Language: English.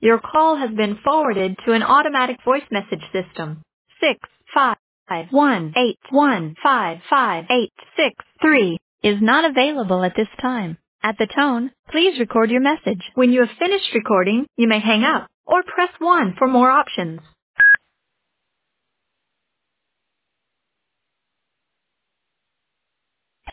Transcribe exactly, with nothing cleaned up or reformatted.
Your call has been forwarded to an automatic voice message system. Six five one eight one five five eight six three is not available at this time. At the tone, please record your message. When you have finished recording, you may hang up or press one for more options.